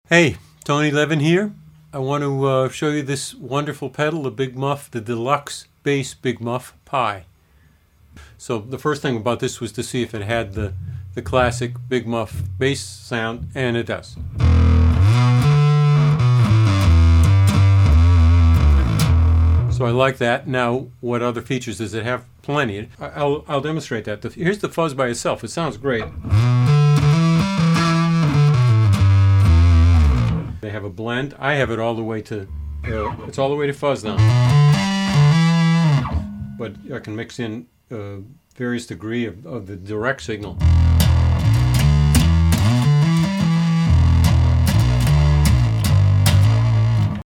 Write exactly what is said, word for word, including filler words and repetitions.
Hey, Tony Levin here. I want to uh, show you this wonderful pedal, the Big Muff, the Deluxe Bass Big Muff Pi. So the first thing about this was to see if it had the, the classic Big Muff bass sound, and it does. So I like that. Now, what other features does it have? Plenty. I'll, I'll demonstrate that. The, here's the fuzz by itself. It sounds great. They have a blend. I have it all the way to, uh, it's all the way to fuzz now. But I can mix in uh, various degree of, of the direct signal.